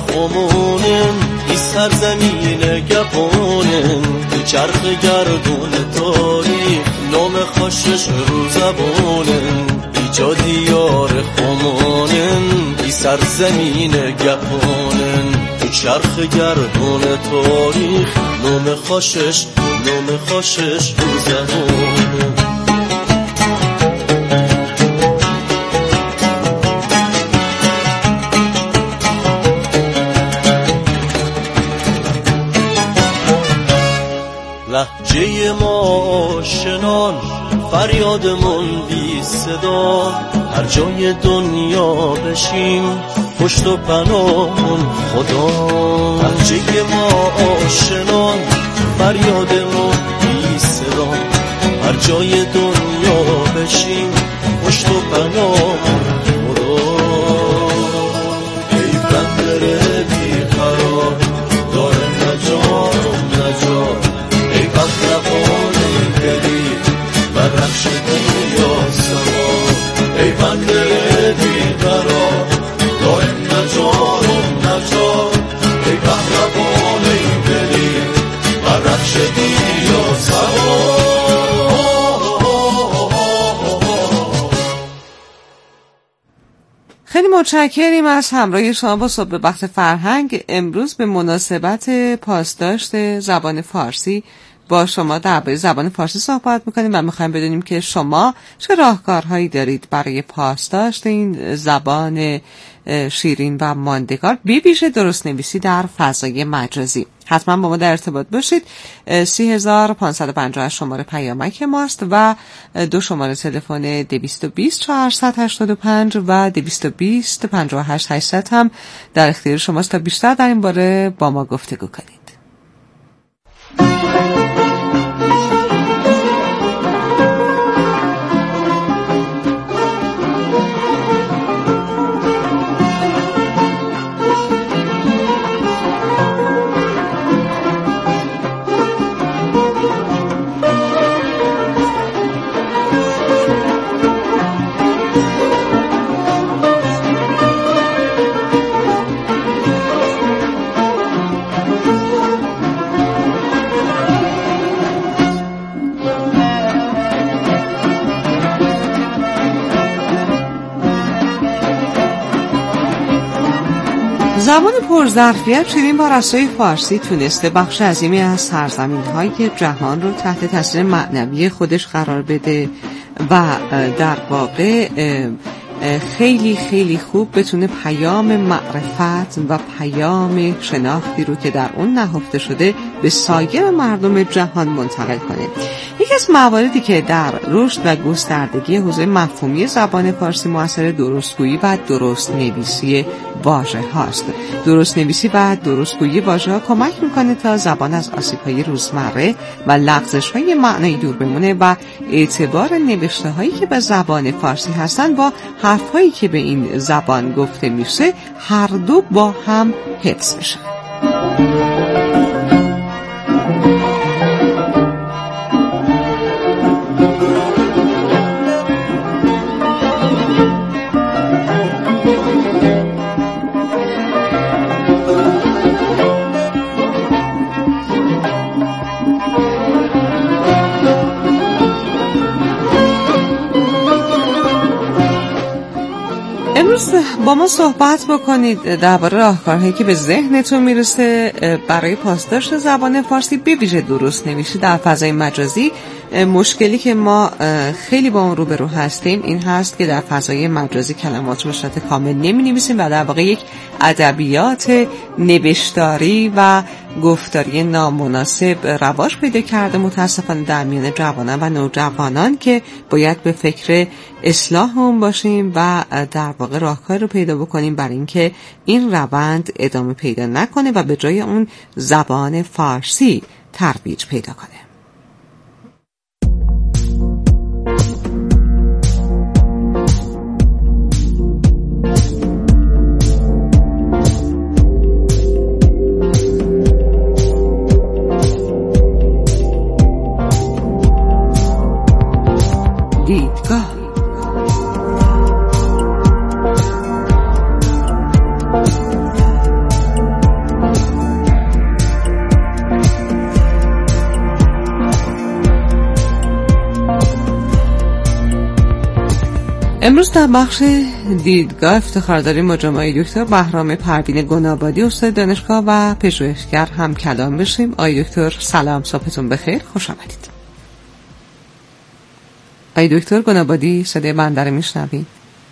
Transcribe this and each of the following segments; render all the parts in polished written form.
خمونن ای سرزمین گپونن تو چرخ گردون تاریخ نام خوشش رو زبونن ایجا دیار خمونن ای سرزمین گپونن تو چرخ گردون تاریخ نام خوشش رو زبونن لهجه ما آشنان فریادمون بی صدا هر جای دنیا بشیم پشت و پناهمون خدا لهجه ما آشنان فریادمون بی صدا هر جای دنیا بشیم پشت و پناهمون خدا ای بندر بیقرار داره نجات اقربان دلی برخش دنیا سما ای بنده بیقرار دائم نجات ای اقربان دلی برخش دنیا سما. خیلی متشکریم از همراهی شما با صبح وقت فرهنگ. امروز به مناسبت پاسداشت زبان فارسی با شما درباره زبان فارسی صحبت میکنیم و میخوایم بدونیم که شما چه راهکارهایی دارید برای پاسداشت این زبان شیرین و ماندگار، بی ویژه درست نویسی در فضای مجازی. حتما با ما در ارتباط باشید. 3550 شماره پیامک ماست و 2 شماره تلفن 220 485 و 220 58 800 هم در اختیار شماست تا بیشتر در این باره با ما گفتگو کنید. زبان پرظرفیت شیرین با رسای فارسی تونسته بخش عظیمی از سرزمین‌های جهان رو تحت تاثیر معنوی خودش قرار بده و در واقع خیلی خیلی خوب بتونه پیام معرفت و پیام شناختی رو که در اون نهفته شده به سایر مردم جهان منتقل کنه. یکی از مواردی که در رشد و گستردگی حوزه مفهومی زبان فارسی مؤثر درستگویی و درست نویسی واژه هاست. درست نویسی و درستگویی واژه ها کمک میکنه تا زبان از آسیب‌های روزمره و لغزش‌های معنایی دور بمونه و اعتبار نوشته هایی که به زبان فارسی هستن با حرفهایی که به این زبان گفته میشه هر دو با هم حفظ بشه. با ما صحبت بکنید درباره راهکارهایی که به ذهنتون میرسه برای پاسداشت زبان فارسی به ویژه درست نویسی در فضای مجازی. مشکلی که ما خیلی با اون روبرو هستیم این هست که در فضای مجازی کلمات رو به صورت کامل نمی‌نویسیم و در واقع یک ادبیات نوشتاری و گفتاری نامناسب رواج پیدا کرده متاسفانه در میان جوانان و نوجوانان که باید به فکر اصلاح اون باشیم و در واقع راهکار رو پیدا بکنیم برای اینکه این روند ادامه پیدا نکنه و به جای اون زبان فارسی ترویج پیدا کنه. دیدگاه امروز در بخش دیدگاه افتخار داریم با جناب دکتر بهرام پروین گنابادی استاد دانشگاه و پژوهشگر هم کلام بشیم. آقای دکتر سلام، صبحتون بخیر، خوش آمدید. آقای دکتر گنابادی صدای بنده رو میشنوید؟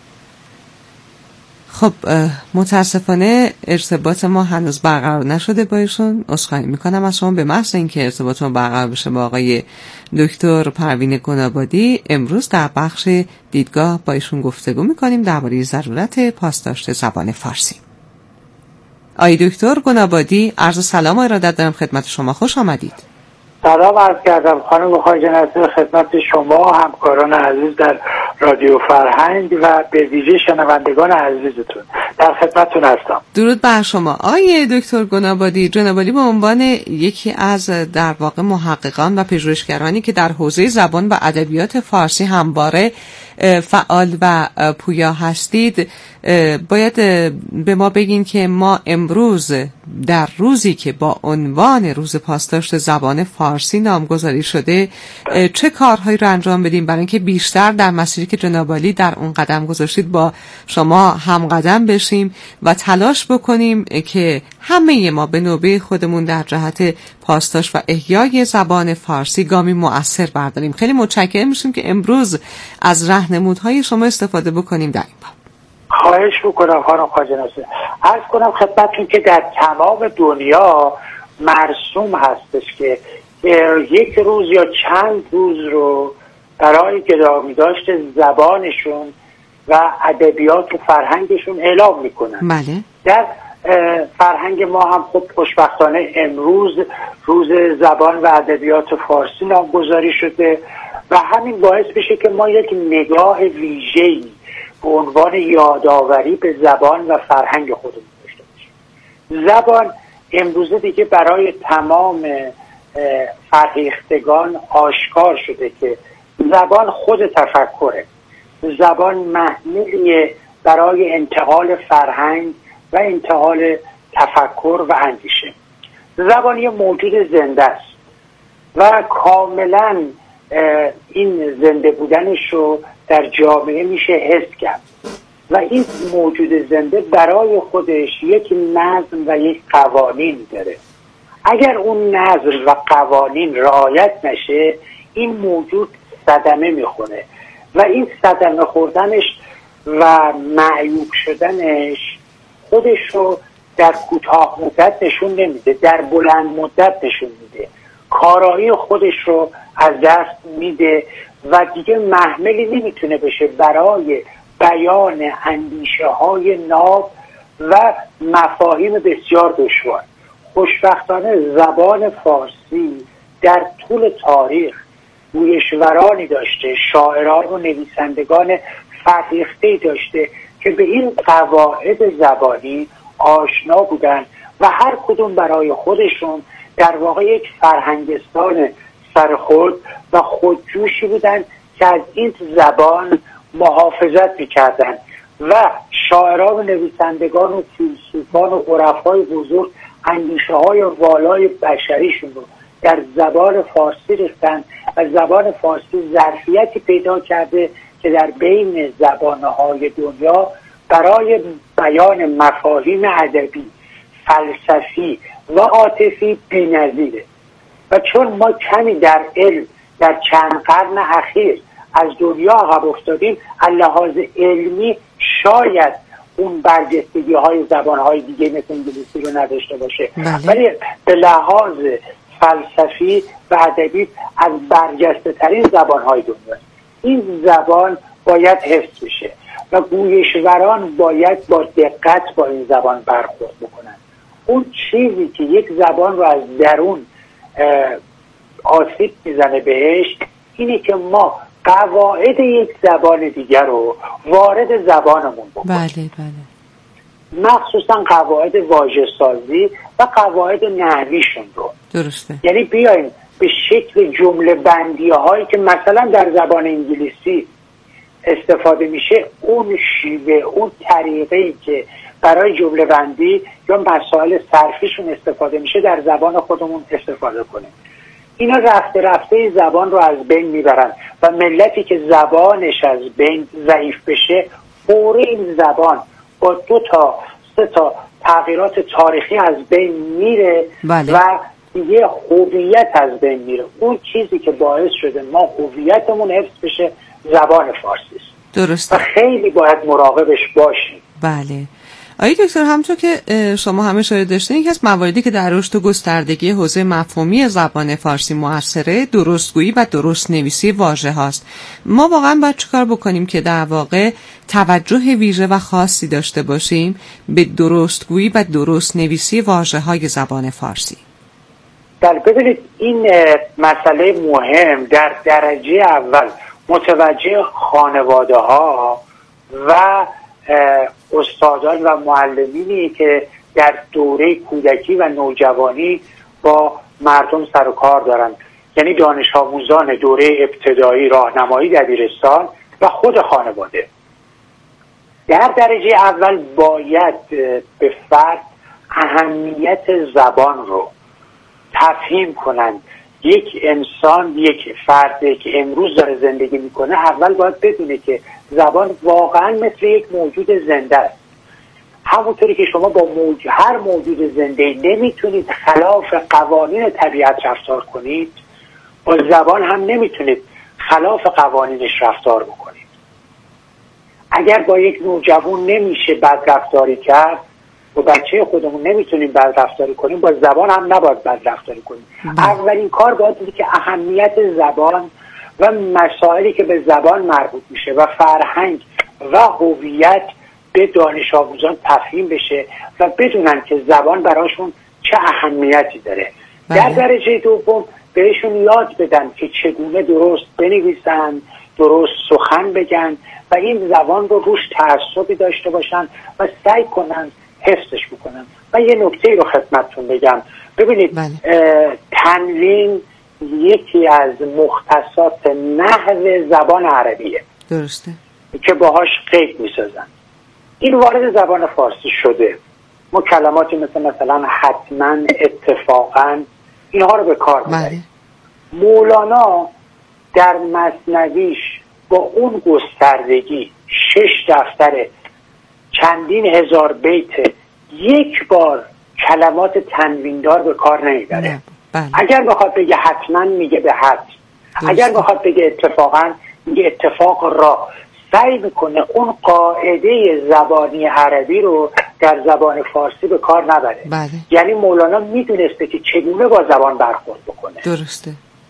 خب متاسفانه ارتباط ما هنوز برقرار نشده با ایشون. عذرخواهی میکنم از شما. به محض اینکه ارتباطمون برقرار بشه با آقای دکتر پروین گنابادی، امروز در بخش دیدگاه با ایشون گفتگو میکنیم درباره ضرورت پاسداشت زبان فارسی. آقای دکتر گنابادی، عرض سلام و ارادت دارم خدمت شما. خوش آمدید. سلام عرض کردم خانم خواجه نصیر خدمت شما، همکاران عزیز در رادیو فرهنگ و به ویژه شنوندگان عزیزتون. در خدمتتون هستم. درود بر شما. آقای دکتر گنابادی، جناب عالی به عنوان یکی از در واقع محققان و پژوهشگرانی که در حوزه زبان و ادبیات فارسی همواره فعال و پویا هستید، باید به ما بگین که ما امروز در روزی که با عنوان روز پاسداشت زبان فارسی نامگذاری شده چه کارهایی رو انجام بدیم برای اینکه بیشتر در مسیری که جناب عالی در اون قدم گذاشتید با شما هم قدم بشیم و تلاش بکنیم که همه ما به نوبه خودمون در جهت پاسداشت و احیای زبان فارسی گامی مؤثر برداریم. خیلی متشکرم میشیم که امروز از راهنمودهای شما استفاده بکنیم در این باب. خواهش میکنم خانم خواجه نصیر. عرض کنم خدمتتون که در تمام دنیا مرسوم هستش که یک روز یا چند روز رو برای گرامی داشت زبانشون و ادبیات و فرهنگشون اعلام میکنن. بله. در فرهنگ ما هم خب خوشبختانه امروز روز زبان و ادبیات فارسی نامگذاری شده و همین باعث بشه که ما یک نگاه ویژه‌ای به عنوان یادآوری به زبان و فرهنگ خودمون داشته باشیم. زبان امروزه دیگه برای تمام فرهیختگان آشکار شده که زبان خود تفکره. زبان محمولیه برای انتقال فرهنگ و انتقال تفکر و اندیشه. زبان یه موجود زنده است و کاملا این زنده بودنش رو در جامعه میشه حس کرد و این موجود زنده برای خودش یک نظم و یک قوانین داره. اگر اون نظم و قوانین رعایت نشه این موجود صدمه میخونه و این صدمه خوردنش و معیوب شدنش خودش رو در کوتاه مدت نشون نمیده، در بلند مدت نشون میده. کارایی خودش رو از دست میده و دیگه محملی نمیتونه بشه برای بیان اندیشه های ناب و مفاهیم بسیار دشوار. خوشبختانه زبان فارسی در طول تاریخ گویشورانی داشته، شاعران و نویسندگان فرهیخته‌ای داشته که به این قواعد زبانی آشنا بودن و هر کدوم برای خودشون در واقع یک فرهنگستان سرخود و خودجوشی بودن که از این زبان محافظت می‌کردند و شاعران و نویسندگان و فیلسوفان و عرفای بزرگ اندیشه‌های والای بشریشون رو در زبان فارسی ریختن و زبان فارسی ظرفیتی پیدا کرده که در بین زبان‌های دنیا برای بیان مفاهیم ادبی، فلسفی و عاطفی بی‌نظیره. و چون ما کمی در علم در چند قرن اخیر از دنیا عقب افتادیم، از لحاظ علمی شاید اون برجستگی های زبان های دیگه مثل انگلیسی رو نداشته باشه، ولی به لحاظ فلسفی و ادبی از برجسته ترین زبان های دنیا. این زبان باید حفظ بشه و گویشوران باید با دقت با این زبان برخورد بکنن. اون چیزی که یک زبان رو از درون آسیب میزنه بهش اینه که ما قواعد یک زبان دیگر رو وارد زبانمون بکنیم. بله بله. مخصوصا قواعد واژه سازی و قواعد نحویشون رو. درسته. یعنی بیایم به شکل جمله بندی هایی که مثلا در زبان انگلیسی استفاده میشه، اون شیوه، اون طریقه‌ای که برای جمله بندی یا مسائل صرفیشون استفاده میشه در زبان خودمون استفاده کنیم. اینا رفته رفته زبان رو از بین میبرن و ملتی که زبانش از بین ضعیف بشه فوری این زبان با 2 تا 3 تا تغییرات تاریخی از بین میره. بله. و یه هویت از بین میره. اون چیزی که باعث شده ما هویتمون حفظ بشه زبان فارسی است. درسته. و خیلی باید مراقبش باشیم. بله. آقای دکتر، همونطور که شما هم اشاره داشتین، یکی از مواردی که در رشد و گستردگی حوزه مفهومی زبان فارسی موثره درستگویی و درست نویسی واژه هاست. ما واقعا باید چیکار بکنیم که در واقع توجه ویژه و خاصی داشته باشیم به درستگویی و درست نویسی واژه های زبان فارسی؟ ببینید این مسئله مهم در درجه اول متوجه خانواده ها و استادان و معلمینی که در دوره کودکی و نوجوانی با مردم سر و کار دارن، یعنی دانش آموزان دوره ابتدایی، راهنمایی، دبیرستان و خود خانواده. در درجه اول باید به فرد اهمیت زبان رو تفهیم کنن. یک انسان، یک فردی که امروز داره زندگی میکنه اول باید بدونه که زبان واقعا مثل یک موجود زنده است. همونطوری که شما با هر موجود زنده نمیتونید خلاف قوانین طبیعت رفتار کنید، با زبان هم نمیتونید خلاف قوانینش رفتار بکنید. اگر با یک نوجوان نمیشه بد رفتاری کرد، با بچه خودمون نمیتونیم بد رفتاری کنیم، با زبان هم نباید بد رفتاری کنیم. اولین کار باید بودی که اهمیت زبان و مسائلی که به زبان مربوط میشه و فرهنگ و هویت به دانش آموزان تفهیم بشه و بدونن که زبان براشون چه اهمیتی داره. در درجه دوم بهشون یاد بدن که چگونه درست بنویسن، درست سخن بگن و این زبان رو روش تعصبی داشته باشن و سعی کنن حفظش بکنن. و یه نکته رو خدمتتون بگم. ببینید تنوین یکی از مختصات نحو زبان عربیه. درسته. که باهاش قید میسازن. این وارد زبان فارسی شده. ما کلماتی مثلا حتما، اتفاقا، اینها رو به کار میبریم. مولانا در مثنویش با اون گستردگی 6 دفتر چندین هزار بیت یک بار کلمات تنویندار به کار نمیبره. اگر بخواد بگه حتما میگه به حتم، اگر بخواد بگه اتفاقا میگه اتفاق را. سعی میکنه اون قاعده زبانی عربی رو در زبان فارسی به کار نبره. یعنی مولانا میدونسته که چگونه با زبان برخورد بکنه. درسته.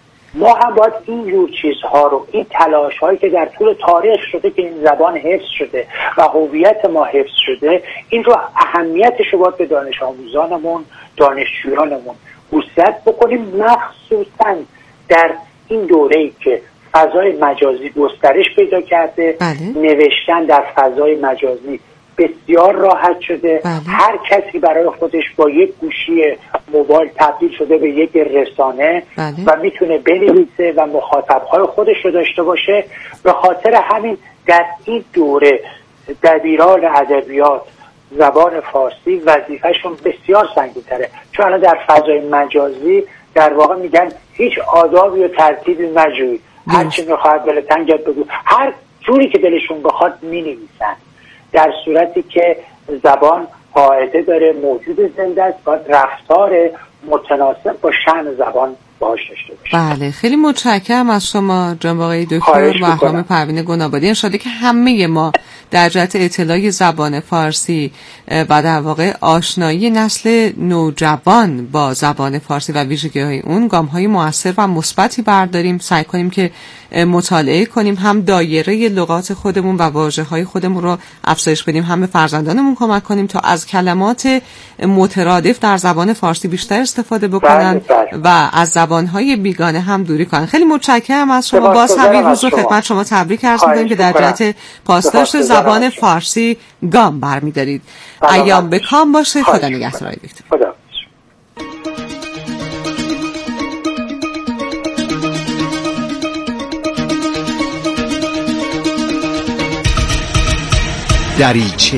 ما هم باید این جور چیزها رو، این تلاش هایی که در طول تاریخ شده که این زبان حفظ شده و هویت ما حفظ شده، این رو اهمیتش رو باید به دانش آموزانمون، دانشجویانمون وصیت بکنیم، مخصوصا در این دوره‌ای که فضای مجازی گسترش پیدا کرده. نوشتن در فضای مجازی بسیار راحت شده. هر کسی برای خودش با یک گوشی موبایل تبدیل شده به یک رسانه و میتونه بنویسه و مخاطبهای خودش رو داشته باشه. به خاطر همین در این دوره دبیران ادبیات زبان فارسی وظیفهشون بسیار سنگین‌تره، چون الان در فضای مجازی در واقع میگن هیچ آدابی و ترتیبی مجوی، هر چی میخواد دل تنگت بگو، هر جوری که دلشون بخواد مینویسن. در صورتی که زبان قاعده داره، موجود زنده است، باید رفتار متناسب با شأن زبان باهاش داشته باشه. بله، خیلی متشکرم از شما جناب آقای دکتر بهرام پروین گنابادی. انشالله که همه ما در جهت اطلاع زبان فارسی و در واقع آشنایی نسل نوجوان با زبان فارسی و ویژگی‌های اون گام‌های مؤثر و مثبتی برداریم. سعی کنیم که مطالعه کنیم، هم دایره لغات خودمون و واژه‌های خودمون رو افزایش بدیم، هم به فرزندانمون کمک کنیم تا از کلمات مترادف در زبان فارسی بیشتر استفاده بکنن و از زبان‌های بیگانه هم دوری کنن. خیلی متشکرم از شما. باز هم این روز رو خدمت شما تبریک عرض می‌کنیم که در جهت پاسداشت زبان فارسی گام برمی‌دارید. ایام به کام باشه. خدا نگهدار آقای دکتر. خدا. دریچه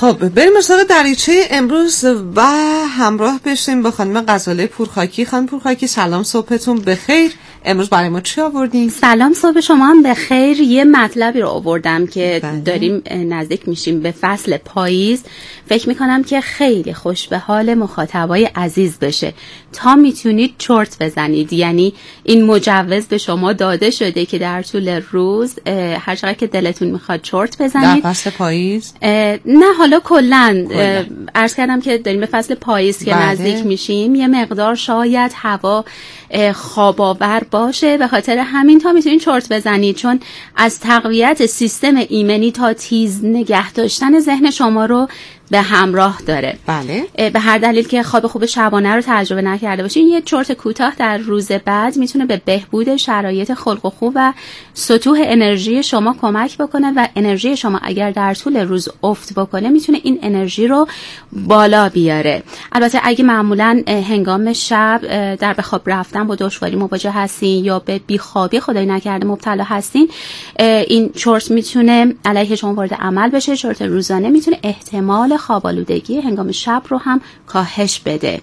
خب بریم سراغ دریچه امروز و همراه بشیم با خانم غزاله پورخاکی. خانم پورخاکی سلام، صبحتون بخیر. امروز برای ما چی آوردین؟ سلام، صبح شما هم بخیر. یه مطلبی رو آوردم که داریم نزدیک میشیم به فصل پاییز. فکر میکنم که خیلی خوش به حال مخاطبای عزیز بشه تا میتونید چرت بزنید. یعنی این مجوز به شما داده شده که در طول روز هر چقدر که دلتون میخواد چرت بزنید. در فصل پاییز؟ نه، حالا کلن عرض کردم که داریم به فصل پاییز که نزدیک میشیم. یه مقدار شاید هوا خواب‌آور باشه، به خاطر همین تا میتونید چرت بزنید، چون از تقویت سیستم ایمنی تا تیز نگه داشتن ذهن شما رو به همراه داره. بله. به هر دلیل که خواب خوب شبانه رو تجربه نکرده باشین، یه چرت کوتاه در روز بعد میتونه به بهبود شرایط خلق و خو و سطوح انرژی شما کمک بکنه و انرژی شما اگر در طول روز افت بکنه میتونه این انرژی رو بالا بیاره. البته اگه معمولا هنگام شب در به خواب رفتن با دشواری مواجه هستین یا به بیخوابی خدای نکرده مبتلا هستین، این چرت میتونه علیه شما وارد عمل بشه. چرت روزانه میتونه احتمال خواب‌آلودگی هنگام شب رو هم کاهش بده.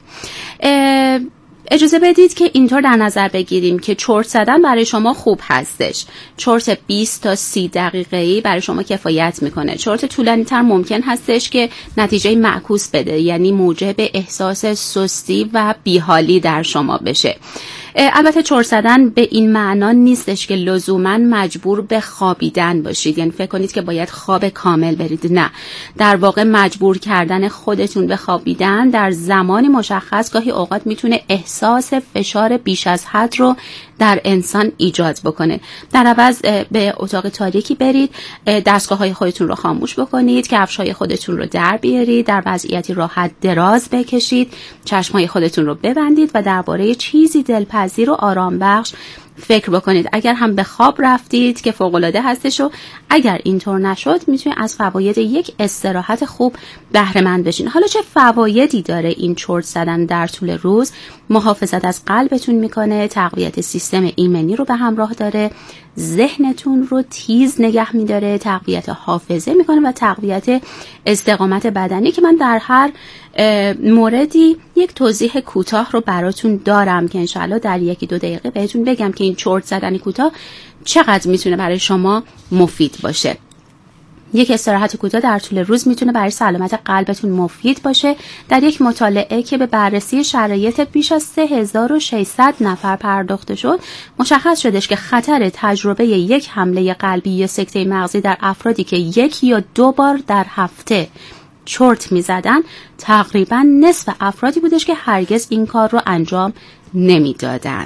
اجازه بدید که اینطور در نظر بگیریم که چرت زدن برای شما خوب هستش. چرت 20 تا 30 دقیقه‌ای برای شما کفایت میکنه. چرت طولانی تر ممکن هستش که نتیجه معکوس بده، یعنی موجب احساس سستی و بیحالی در شما بشه. البته چرت زدن به این معنا نیستش که لزوما مجبور به خوابیدن باشید، یعنی فکر کنید که باید خواب کامل برید. نه، در واقع مجبور کردن خودتون به خوابیدن در زمانی مشخص گاهی اوقات میتونه احساس فشار بیش از حد رو در انسان ایجاد بکنه. در عوض به اتاق تاریکی برید، دستگاه‌های خودتون رو خاموش بکنید، کفش‌های خودتون رو در بیارید، در وضعیتی راحت دراز بکشید، چشم‌های خودتون رو ببندید و درباره چیزی دلپذیر و آرام بخش فکر بکنید. اگر هم به خواب رفتید که فوق‌العاده هستش و اگر اینطور نشد میتونید از فواید یک استراحت خوب بهره مند بشین. حالا چه فوایدی داره این چرت زدن در طول روز؟ محافظت از قلبتون میکنه، تقویت سیستم ایمنی رو به همراه داره، ذهنتون رو تیز نگه میداره، تقویت حافظه میکنه و تقویت استقامت بدنی که من در هر موردی یک توضیح کوتاه رو براتون دارم که انشاءالله در 1-2 دقیقه بهتون بگم که این چرت زدن کوتاه چقدر میتونه برای شما مفید باشه. یک استراحت کوتاه در طول روز میتونه برای سلامت قلبتون مفید باشه. در یک مطالعه که به بررسی شرایط بیش از 3600 نفر پرداخته شد، مشخص شدش که خطر تجربه یک حمله قلبی یا سکته مغزی در افرادی که 1 یا 2 بار در هفته چرت میزدن تقریبا نصف افرادی بودش که هرگز این کار رو انجام نمیدادند.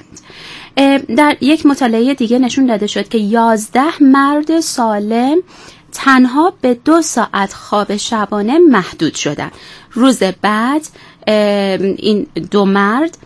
در یک مطالعه دیگه نشون داده شد که 11 مرد سالم تنها به 2 ساعت خواب شبانه محدود شدن. روز بعد این 2 مرد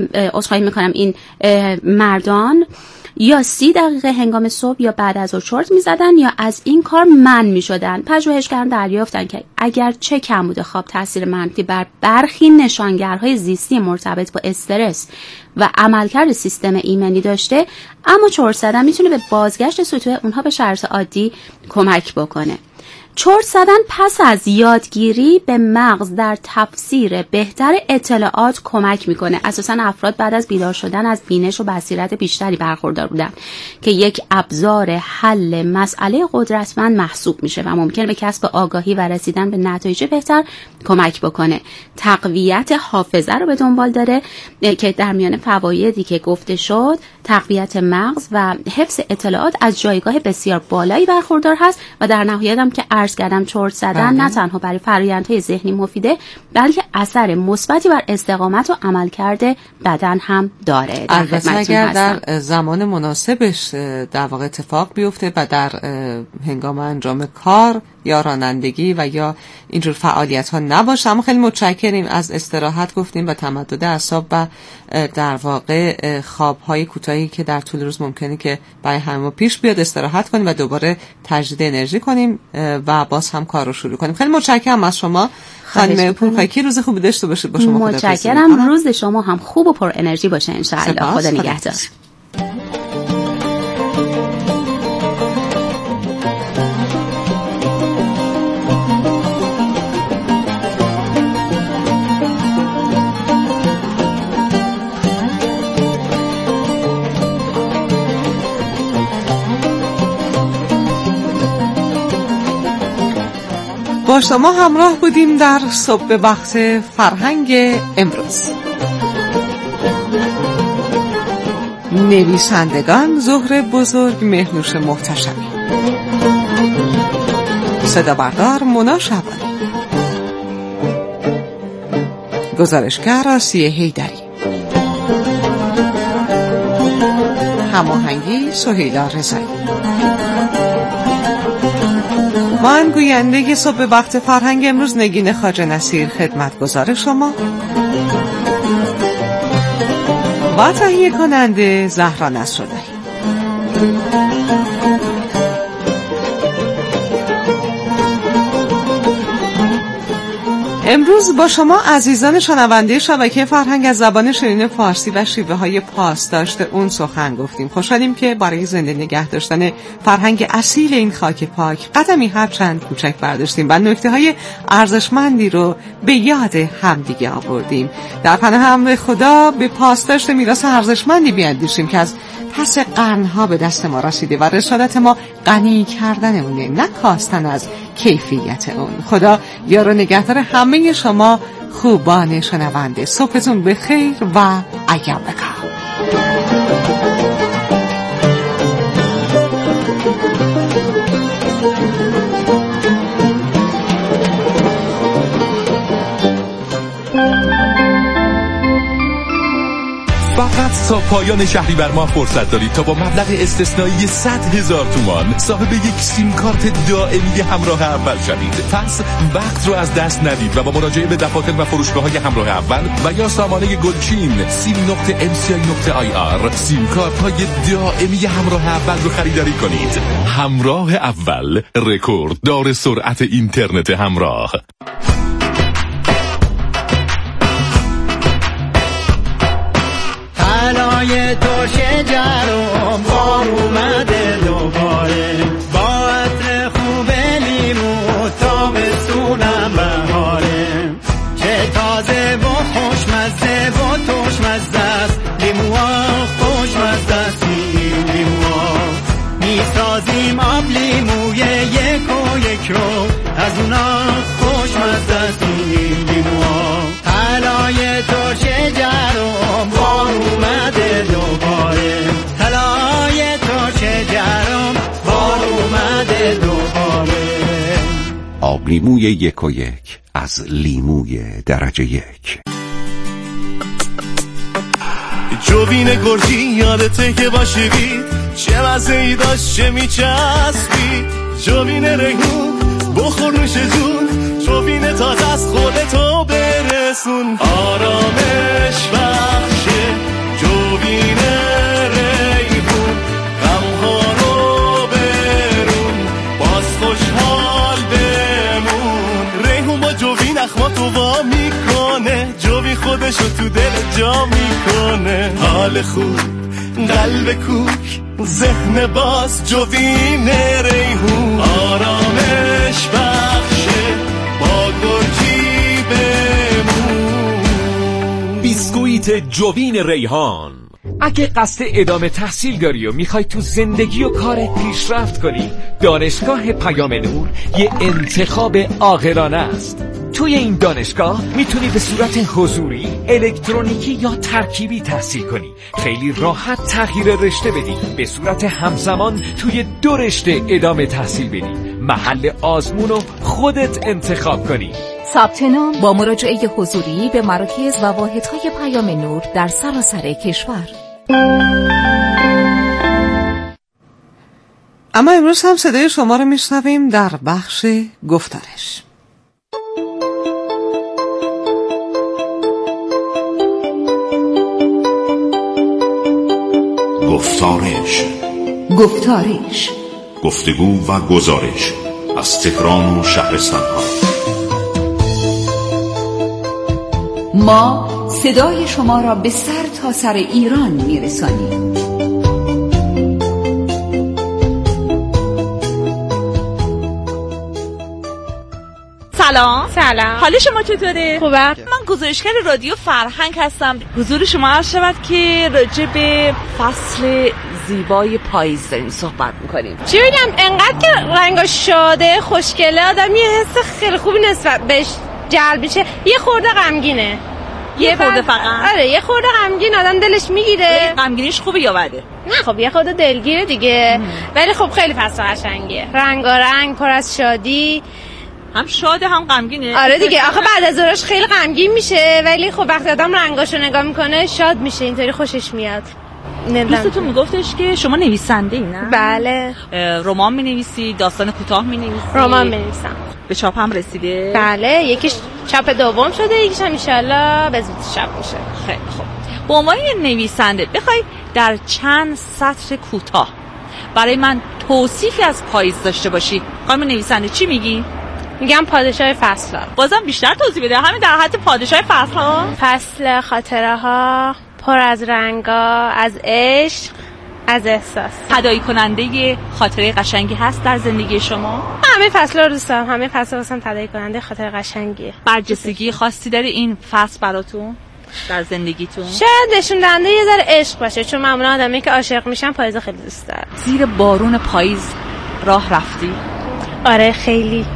این مردان یا 30 دقیقه هنگام صبح یا بعد از ظهر چرت می‌زدن یا از این کار منع می‌شدن. پژوهشگران دریافتن که اگرچه کمبود خواب تاثیر منفی بر برخی نشانگرهای زیستی مرتبط با استرس و عملکرد سیستم ایمنی داشته، اما چرت زدن میتونه به بازگشت سطوح اونها به شرایط عادی کمک بکنه. چرت زدن پس از یادگیری به مغز در تفسیر بهتر اطلاعات کمک میکنه. اساساً افراد بعد از بیدار شدن از بینش و بصیرت بیشتری برخوردار بودن که یک ابزار حل مسئله قدرتمند محسوب میشه و ممکنه به کسب آگاهی و رسیدن به نتایج بهتر کمک بکنه. تقویت حافظه رو به دنبال داره که در میان فوایدی که گفته شد، تقویت مغز و حفظ اطلاعات از جایگاه بسیار بالایی برخوردار هست و در نهایت هم که عرض کردم چرت زدن نه تنها برای فرآیندهای ذهنی مفیده، بلکه اثر مثبتی بر استقامت و عملکرد بدن هم داره. البته اگر در زمان مناسبش در واقع اتفاق بیفته و در هنگام انجام کار یا رانندگی و یا اینجور فعالیت ها نباشه. اما خیلی متشکریم، از استراحت گفتیم و تمدد اعصاب و در واقع خواب های کوتاهی که در طول روز ممکنه که برای همه پیش بیاد استراحت کنیم و دوباره تجدید انرژی کنیم و باز هم کار رو شروع کنیم. خیلی متشکرم از شما خانم پورخاکی، روز خوبی داشته باشید. با شما متشکرم، روز شما هم خوب و پر انرژی باشه ان شاء الله. خدا نگهدار. با شما همراه بودیم در صبح وقت فرهنگ امروز. نویسندگان زهره بزرگ، مهنوش محتشمی، صدا بردار مونا شعبانی، گزارشگر آسیه حیدری، هماهنگی سهیلا رضایی. من گوینده صبح وقت فرهنگ امروز نگین خواجه نصیر خدمتگزار شما و تهیه کننده زهرا نصراللهی. امروز با شما عزیزان شنونده شبکه فرهنگ از زبان شیرین فارسی و شیوه های پاسداشت اون سخن گفتیم. خوشحالیم که برای زنده نگه داشتن فرهنگ اصیل این خاک پاک قدمی هرچند کوچک برداشتیم و نکته های ارزشمندی رو به یاد همدیگه آوردیم. در پناه امر خدا به پاسداشت میراث ارزشمندی بیاندیشیم که از پس قرنها به دست ما رسیده و رسالت ما غنی کردن اونه، نه کاستن از کیفیت اون. خدا یار و نگهدار همه شما خوبان شنونده. صبحتون بخیر و ایام بکام. فقط تا پایان شهریور ماه فرصت دارید تا با مبلغ استثنایی 100,000 تومان صاحب یک سیم کارت دائمی همراه اول شوید. پس وقت رو از دست ندید و با مراجعه به دفاتر و فروشگاه‌های همراه اول و یا سامانه گلچین sim.mci.ir سیم کارت‌های دائمی همراه اول رو خریداری کنید. همراه اول، رکورد دار سرعت اینترنت همراه. علای تو شجرم بار اومده دوباره، با عطر خوب لیمو تابستونم بهاره، چه تازه و خوشمزه و توشمزه است لیموها، خوشمزه است لیموها، میسازیم آب لیموی یک و یک رو از اونا، خوشمزه است لیموها. علای تو شجرم بار اومده دوباره، طلای تو شجرم بار اومده دوباره. آب لیموی یک و یک از لیموی درجه یک. جوین گرجی یادته که باشیدید، چه مزه‌ای داشت چه میچسبید، جوین ریحون بخور نوش جون، جوین تازه از خودتو برسون، آرامش بخشه جوین ریحون، غمها رو برون باز خوشحال بمون، ریحون با جوین اخماتو وا میکنه، جوین خودشو تو دل جا میکنه، حال خوب قلب کوک ذهن باز، جوین ریحون آرامش بخشه با گرجی بمون. بیسکویت جوین ریحان. اگه قصد ادامه تحصیل داری و میخوای تو زندگی و کارت پیشرفت کنی، دانشگاه پیام نور یه انتخاب عاقلانه است. توی این دانشگاه میتونی به صورت حضوری، الکترونیکی یا ترکیبی تحصیل کنی. خیلی راحت تغییر رشته بدی، به صورت همزمان توی 2 رشته ادامه تحصیل بدی، محل آزمون رو خودت انتخاب کنی. ثبت نام با مراجعه حضوری به مراکز و واحدهای پیام نور در سراسر کشور. اما امروز هم صدای شما رو میشنویم در بخش گفتارش. گفتارش گفتگو و گزارش از تهران و شهرستان‌ها. ما صدای شما را به سر تا سر ایران میرسانیم. سلام. حال شما چطوره؟ خوبه. من گزارشگر رادیو فرهنگ هستم. حضور شما عرض شود که راجع به فصل زیبای پاییز داریم صحبت میکنیم. چی بگم، انقدر که رنگاش شاده خوشگله آدم یه حس خیلی خوبی نسبت بهش جلب میشه. یه خورده غمگینه. یه خورده فقط؟ آره یه خورده غمگین آدم دلش میگیره. غمگینیش خوبه یا بده؟ نه خب یه خورده دلگیره دیگه. ولی خب خیلی فصل قشنگیه، رنگارنگ، پر از شادی. هم شاده هم غمگینه. آره دیگه، آخه بعد از ظهرش خیلی غمگین میشه ولی خب وقتی آدم رنگاشو نگاه میکنه شاد میشه، اینطوری خوشش میاد. دوستتون میگفتش که شما نویسنده ای نه؟ بله. رمان مینویسی، داستان کوتاه مینویسی؟ رمان مینویسم. به چاپ هم رسیده؟ بله، یکیش چاپ دوم شده، یکیش هم ان شاءالله به زودی چاپ میشه. خیلی خوب. به عنوان نویسنده بخوای در چند سطر کوتاه برای من توصیفی از پاییز داشته باشی، خانم نویسنده چی میگی؟ میگم پادشاه فصل‌ها. بازم بیشتر توضیح بده. همین در حد پادشاه فصل‌ها؟ فصل خاطره‌ها پر از رنگا، از عشق، از احساس. تداعی کننده خاطره قشنگی هست در زندگی شما؟ همه فصل‌ها رو دوست دارم. همه فصل‌ها واسم تداعی کننده خاطره قشنگیه. برجستگی خاصی داره این فصل براتون در زندگیتون؟ شاید نشون دهنده یه ذره عشق باشه، چون معمولا آدمی که عاشق میشن پاییز خیلی دوست دارن. زیر بارون پاییز راه رفتی؟ آره خیلی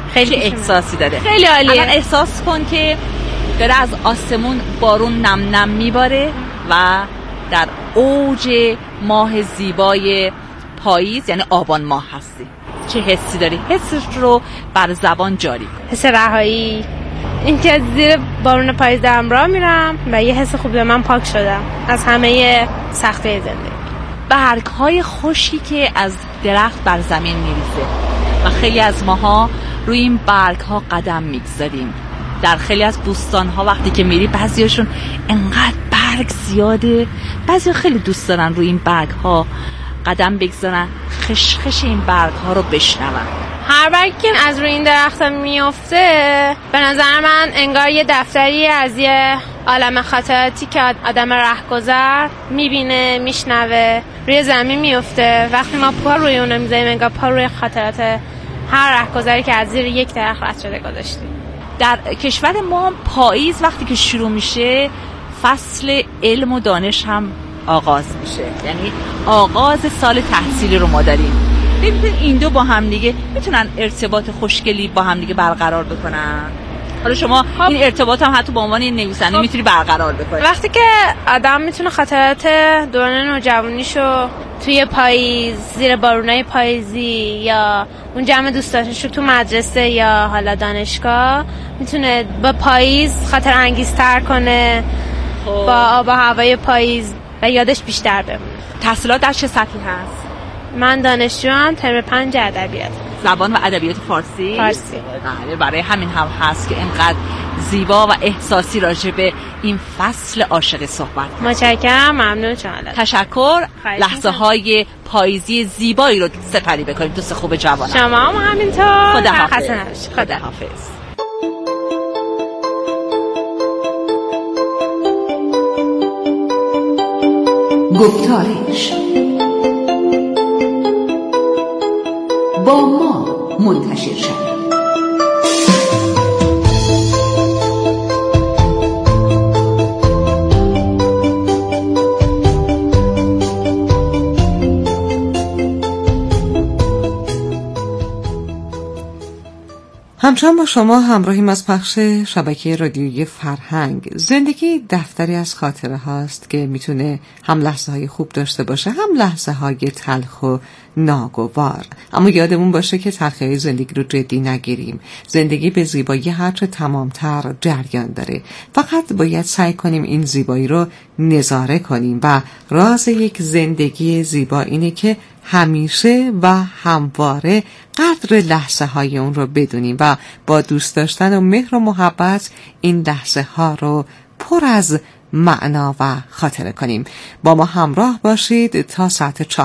احساسی داره. خیلی عالیه. الان احساس کن که داره از آسمون بارون نم نم میباره و در اوج ماه زیبای پاییز یعنی آبان ماه هستی. چه حسی داری؟ حسش رو بر زبان جاری کن. حس رهایی، اینکه از زیر بارون پاییز دارم راه میرم و یه حس خوبی به من پاک شدم از همه سختی زندگی. برگ‌های خوشی که از درخت بر زمین میریزه و خیلی از ماها روی این برگ‌ها قدم میگذاریم. در خیلی از بوستان‌ها وقتی که میری بعضیاشون انقدر برگ زیاده، بعضی خیلی دوست دارن روی این برگ‌ها قدم بگذارن، خشخش این برگ‌ها رو بشنون. هر برگی که از روی این درخت‌ها میفته به نظر من انگار یه دفتری از یه عالم خاطراتی که آدم رهگذر میبینه، میشنوه، روی زمین میفته. وقتی ما پا روی اون میذاریم انگار پا روی خاطرات هر رهگذری که از زیر یک درخت رد شده گذاشتیم. در کشور ما پاییز وقتی که شروع میشه فصل علم و دانش هم آغاز میشه، یعنی آغاز سال تحصیلی رو ما داریم. ببینید این دو با هم دیگه میتونن ارتباط خوشگلی با هم دیگه برقرار بکنن. حالا شما این ارتباط هم حتی با عنوان نویسنده میتونی برقرار بکنی. وقتی که آدم میتونه خاطرات دوران نوجوانیشو توی پاییز، زیر بارونای پاییزی یا اون جمع دوستانشو تو مدرسه یا حالا دانشگاه میتونه با پاییز خاطر انگیزتر کنه، با آب و هوای پاییز و یادش بیشتر بمونه. تحصیلات در چه سطحی هست؟ من دانشجوام، ترم 5 ادبیات. زبان و ادبیات فارسی؟ فارسی. برای همین هم هست که اینقدر زیبا و احساسی راجع به این فصل عاشق صحبت. متشکرم، ممنون شما. تشکر. لحظه های پاییزی زیبایی رو سپری بکنیم. دوست خوب جوانم. شما هم همینطور. خداحافظ. خداحافظ. گفتارش با ما منتشر شد. همچنان با شما همراهیم از پخش شبکه رادیویی فرهنگ. زندگی دفتری از خاطره هاست که میتونه هم لحظه های خوب داشته باشه، هم لحظه های تلخ و ناگوار. اما یادمون باشه که تلخی های زندگی رو جدی نگیریم. زندگی به زیبایی هرچه تمامتر جریان داره. فقط باید سعی کنیم این زیبایی رو نظاره کنیم و راز یک زندگی زیبا اینه که همیشه و همواره قدر لحظه های اون رو بدونیم و با دوست داشتن و مهر و محبت این لحظه ها رو پر از معنا و خاطره کنیم. با ما همراه باشید تا ساعت 4.